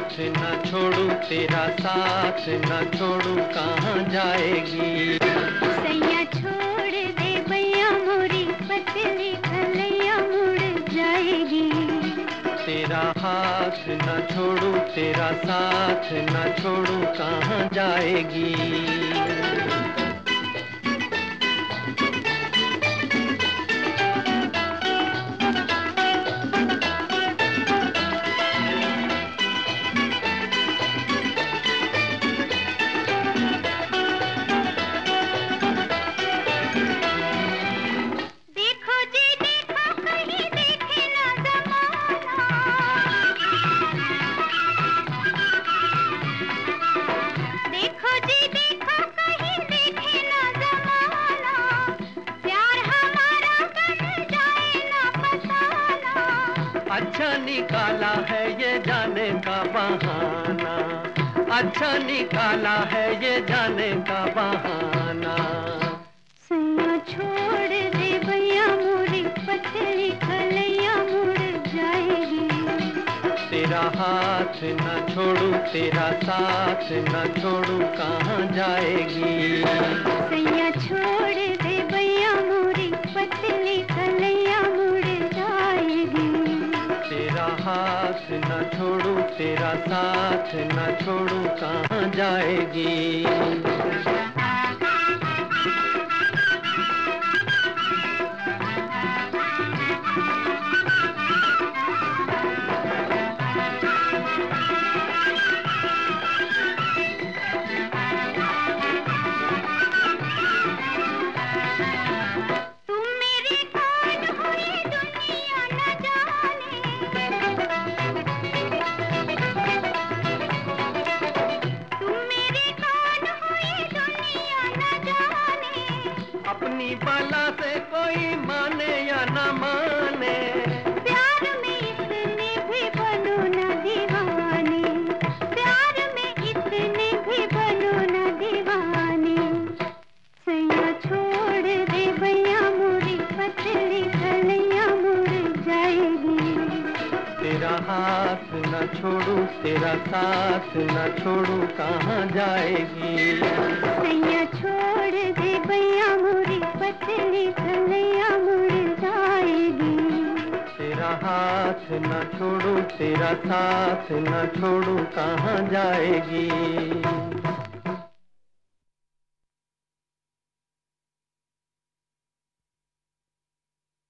हाथ न छोड़ू, तेरा साथ न छोड़ू, कहाँ जाएगी। सैया छोड़ दे बैया मोरी, पतली कलैया मुड़ जाएगी। तेरा हाथ न छोड़ू, तेरा साथ न छोड़ू, कहाँ जाएगी। अच्छा निकाला है ये जाने का बहाना, अच्छा निकाला है ये जाने का बहाना। सैया छोड़ दे भैया मोरी, पतली कलैया मुड़ जाएगी। तेरा हाथ न छोड़ू, तेरा साथ न छोड़ू, कहाँ जाएगी। सैया छोड़ दे भैया मोरी, पतली कलैया मुड़ जाएगी। तेरा हाथ न छोड़ू, तेरा साथ न छोड़ू, कहाँ जाएगी। अपनी बाला से कोई माने या न माने, प्यार में इतने भी बनो न दीवाने, प्यार में इतने भी बनो न दीवाने। सैया छोड़ दे भैया मोरी, पतली कलैया मुड़ जाएगी। तेरा हाथ न छोड़ू, तेरा साथ न छोड़ू, कहाँ जाएगी। सैया छोड़ दे भैया मोरी, पतली कलैया मुड़ जाएगी। तेरा हाथ न छोड़ू, तेरा साथ न छोड़ू, कहाँ जाएगी।